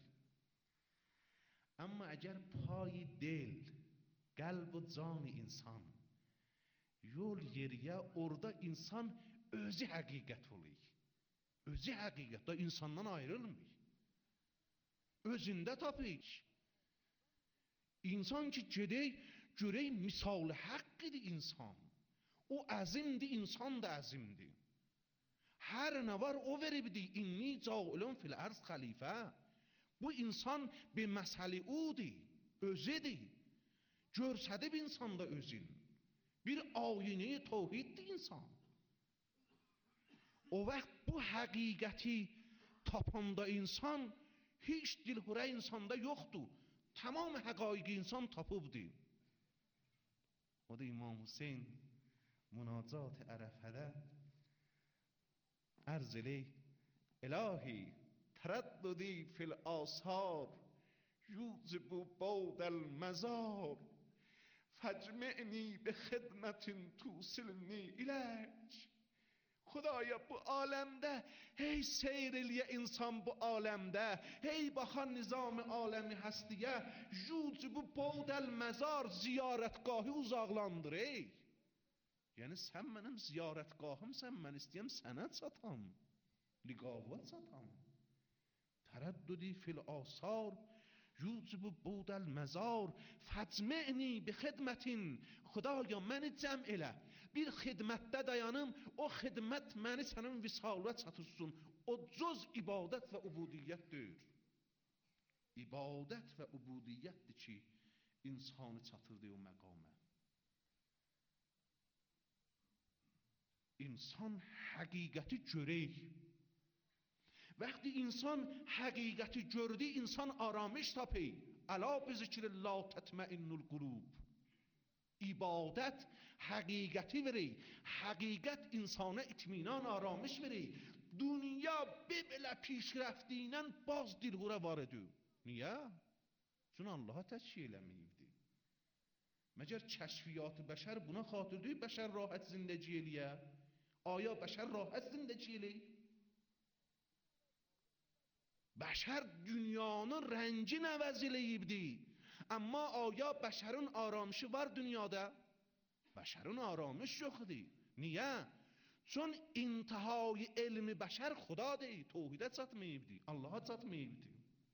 Amma əgər payı del, qəlb və canı insan yol yeriyə, orada insan özü həqiqət olur. Özü həqiqət, da insandan ayrılmır. Özündə tapır. İnsan ki gedək, görək misal haqqıdır insan. O əzimdir, insan da əzimdir. Hər nə var o veribdir. İnni cailun fil arz xəlifə. Bu insan bir məsəli odur, özüdür. Görsədib insanda özün. Bir ayini tevhiddir insan. O vaxt bu həqiqəti tapanda insan hiç dilhurə insanda yoxdur. Tamam həqaiqi insan tapıbdır. O da İmam Hüseyin münacat ərəfədə ərz eləyir. İlahi teraddudi fil asar yuzibu bawdal mazar فاجمعنی به خدمت توصلنی الیک. خدایا bu alemde hey seyreliye insan bu alemde hey bakan nizam alemi hastiye juc bu podel mezar ziyaretgahı uzaqlandır ey. Yəni sən mənim ziyarətgahımsan, mən istəyəm sənə çatam, liqava çatam. Tərəddüdi fil asar yucibu budəl məzar fəcməni bi xidmətin. Xudaya məni cəm elə, bir xidmətdə dayanım, o xidmət məni sənin visalına çatırsın. O cüz ibadət və ubudiyyətdir. İbadət və ubudiyyətdir ki, insanı çatırdı o məqamə. İnsan həqiqəti görək. Vəqti insan həqiqəti gördü, insan aramış tapır. Əla bi zikrillah tətməinnul qulub. İbadət həqiqəti verir. Həqiqət insana itminan aramış verir. Dünya belə pişrəftiyle baz dilğura var edir. Niyə? Çünki Allah'a təşkil eləməyibdi. Məgər kəşfiyyat-ı bəşər buna xatırdır, bəşər rahat zindəci eləyə. Aya bəşər rahat zindəci eləyir? Bəşər dünyanın rəngin əvəz eləyibdi. Amma aya bəşərin aramışı var dünyada? Bəşərin aramış yoxdur. Niyə? Çün intihai elmi bəşər xudadır, tohidə çatmayıbdi, Allaha çatmayıbdi.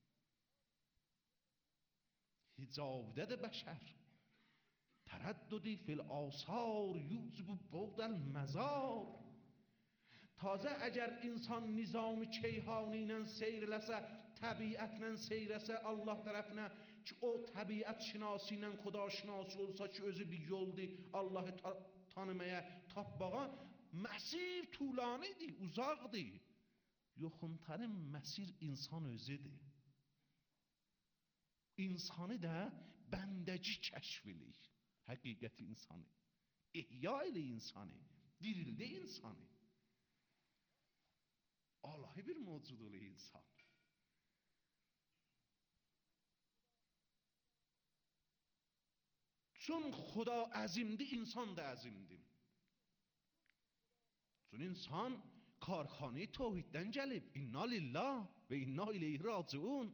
Hicabdədir bəşər. Tərəddüdi fil asar yucibu budəl məzar. Tazə əgər insan nizam-ı keyhani ilə seyirləsə, təbiətlə seyirləsə Allah tərəfinə ki, o təbiət şinasi ilə xuda şinasi olsa ki, özü bir yoldur Allahı ta tanımaya, tapbağa, məsir tulanidir, uzaqdır. Yoxuntarın məsir insan özüdür. İnsanı da bəndəci kəşf eləyir. Həqiqəti insanı. İhya elə insanı. Dirildi insanı. Allahi bir mevcud ol insan. Çün Xuda əzimdir, insan da əzimdir. Çün insan karxanı tevhiddən gəlib. İnna lillah və inna ileyhi raciun.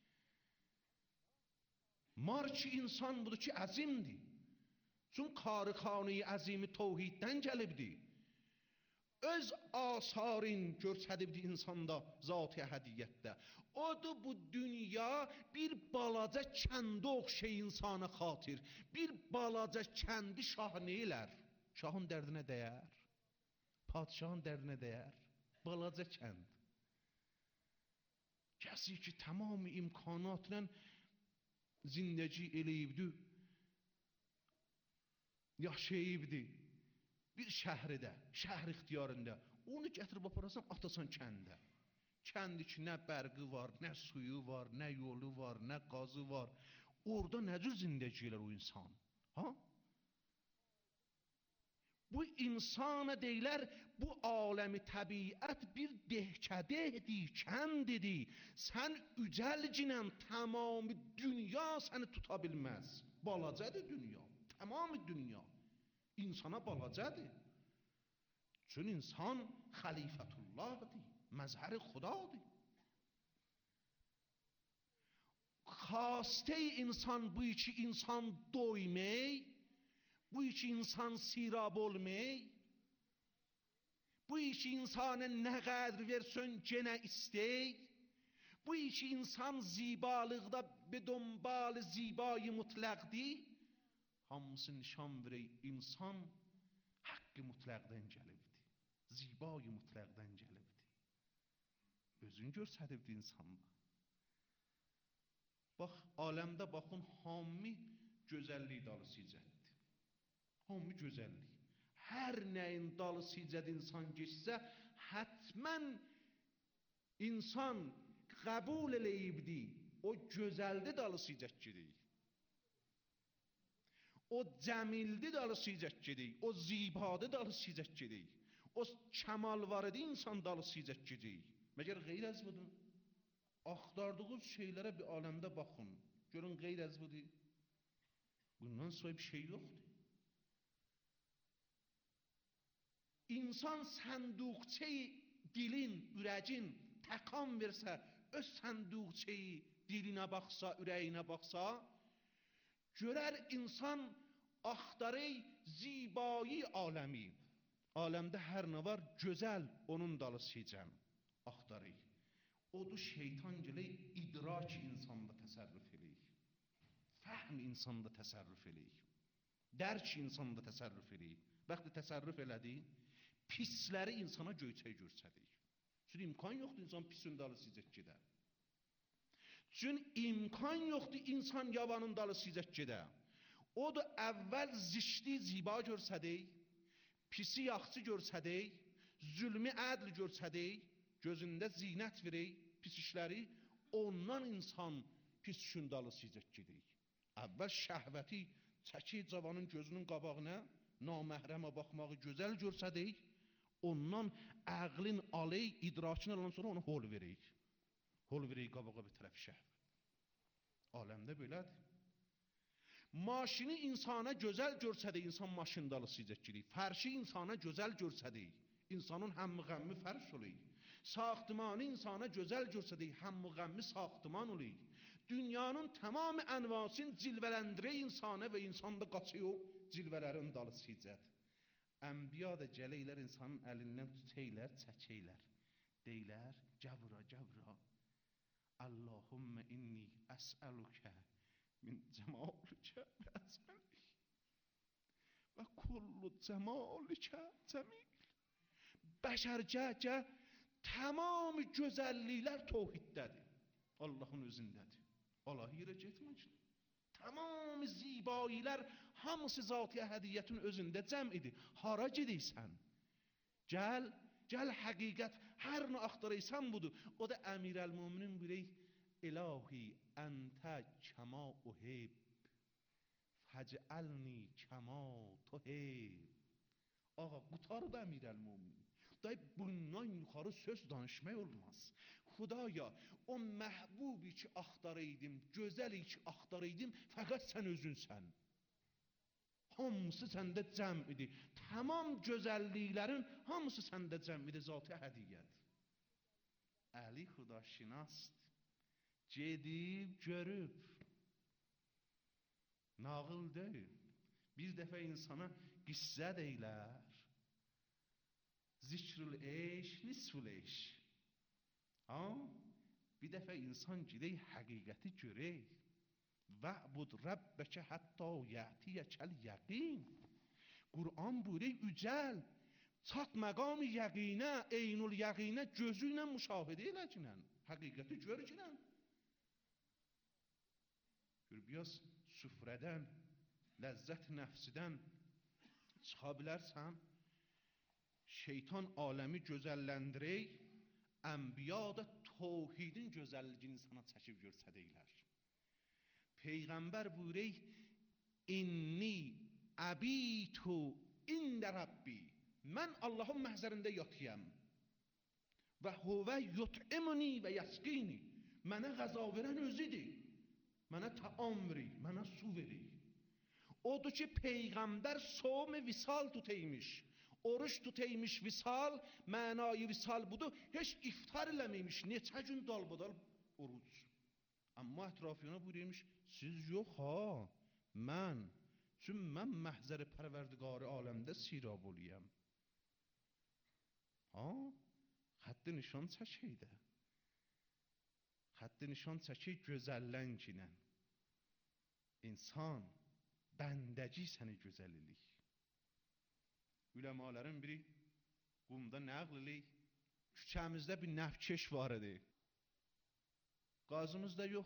Mar ki insan budur ki əzimdir. Çün karxanı əzimi tevhiddən gəlibdir. Öz asarın görsədibdi insanda zat-ı əhədiyyətdə. Odur bu dünya bir balaca kəndə oxşay insana xatir. Bir balaca kəndi şah neylər? Şahın dərdinə dəyər. Padişahın dərdinə dəyər. Balaca kənd. Kəsi ki tamamı imkanatla zindəci eləyibdi, yaşayıbdi. Bir şəhridə, şəhər ixtiyarında, onu gətirib aparasan, atasan kəndə. Kəndi ki, nə bərqi var, nə suyu var, nə yolu var, nə qazı var. Orada nə cür zindəcilər o insan? Ha? Bu insana deyilər, bu aləmi təbiət bir dehkədədir, kəndidir. Sən ücəlcinən tamamı dünya səni tuta bilməz. Balacadır dünya, tamamı dünya. İnsana balacadır. Çün insan xəlifətullahdır, məzhər-i xudadır. Xastə insan bu iki insan doymək, bu iki insan sirab olmək, bu iki insana nə qədr versən genə istək, bu iki insan zibalıqda be dönbal zibayı mütləqdir. Hamısı nişan verək, insan haqqı mütləqdən gəlibdi. Zibayı mütləqdən gəlibdi. Özün görsədibdi insanda. Bax, aləmdə baxın, hamı gözəllik dalı sicətdir. Hamı gözəllik. Hər nəyin dalı sicət insan geçsə, hətmən insan qəbul eləyibdi. O gözəldi dalı sicət gedək. O cəmildi dalı sicət gedək. O zibadı dalı sicət gedək. O kəmal var idi insan dalı sicət gedək. Məgər qeyr az budur? Axtardığınız şeylərə bir aləmdə baxın. Görün qeyr az budur. Bundan sonra bir şey yoxdur. İnsan sənduqçeyi dilin, ürəcin təkan versə, öz sənduqçeyi dilinə baxsa, ürəyinə baxsa, görər insan axtarır zibayi aləmi. Aləmdə hər nə var, gözəl, onun dalısıcan axtarır. Odur şeytan gəlir, idrak insanda təsərrüf eləyir. Fəhm insanda təsərrüf eləyir. Dərk insanda təsərrüf eləyir. Bəxti təsərrüf elədi, pisləri insana göyçək görsədir. Çünki imkan yoxdur insan pisin dalısıcaq gedə. Çünki imkan yoxdur insan yavanın dalısıcaq gedə. O da əvvəl zişdi ziba görsədik, pisi yaxşı görsədik, zülmü ədl görsədik, gözündə zinət verək, pis işləri, ondan insan pis işin dalısıcaq gedik. Əvvəl şəhvəti çəkir cavanın gözünün qabağına, naməhrəmə baxmağı gözəl görsədik, ondan əqlin aley, idrakını alan sonra ona hol verək. Hol verək qabağa bir tərəf şəhvət. Aləmdə belədir. Maşini insana gözəl görsədik, insan maşın dalısıcaq gedik. Fərşi insana gözəl görsədik, insanın həmmi-qəmmi fərş olayıq. Saxtımanı insana gözəl görsədik, həmmi-qəmmi saxtıman olayıq. Dünyanın tamamı ənvasını cilvələndirə insana və insan da qaçıyor cilvələrin dalısıcaq. Ənbiya da gələklər insanın əlindən tutaylar, çəkəylər. Deylər, gavra, gavra, Allahümmə inni əsəlukə min cəmalikə və əsməlik və kullu cəmalikə cəmil. Bəşərcə tamamı gözəlliklər tohiddədir. Allahın özündədir. Allah yerə getməkdir. Tamamı zibayilər hamısı zat-ı əhədiyyətin özündə cəm idi. Hara gedirsən? Gəl, gəl həqiqət hər nə axtarırsan budur. O da Əmirəl-Möminin birey İlahi əntə kəma uhib fəcəlni kəma tuhib. Ağa, qutardı Əmirəl-Möminin. Day bundan yuxarı söz danışmaq olmaz. Xudaya, o məhbubi ki axtaraydım, gözəli ki axtaraydım, fəqət sən özünsən. Hamısı səndə cəm idi. Tamam gözəlliklərin hamısı səndə cəm idi, zat-ı hədiyyət. Əli xudaşinast, gedib, görüb. Nağıl deyil. Bir dəfə insana qissə deyilər. Zikrül eş, nisfül eş. Ha? Bir dəfə insan gedək həqiqəti görək. Və'bud Rəbbəkə hətta yətiyəkəl yəqin. Qur'an buyuruyor, ücəl, çat məqam yəqinə, eynul yəqinə gözü ilə müşahidə eləginən. Həqiqəti görginən. Gör, biraz süfrədən, ləzzət nəfsidən çıxa bilərsən, şeytan aləmi gözəlləndirək, ənbiya da tohidin gözəlligini sana çəkib görsədəklər. Peyğəmbər buyuruyor, inni əbitu ində Rabbi. Mən Allahın məhzərində yatıyam. Və huvə yut'imuni və yəsqini. Mənə qəza verən özüdür. Mənə taam verir, mənə su verir. Odur ki, Peyğəmbər som-i visal tutaymış. Oruç tutaymış visal, mənayı visal budur. Heç iftar eləməymiş, neçə gün dalbadal oruç. Amma ətrafına buyurmuş, siz yox ha, mən. Çünki mən məhzəri pərverdigarı aləmdə sirab oluyam. Ha? Xətti nişan çəkəydə. Xətti nişan çəkək gözəllənginən. İnsan, bəndəci səni gözəl eləyik. Üləmaların biri qumda nəql eləyik. Küçəmizdə bir nəfkeş var idi. Qazımız da yox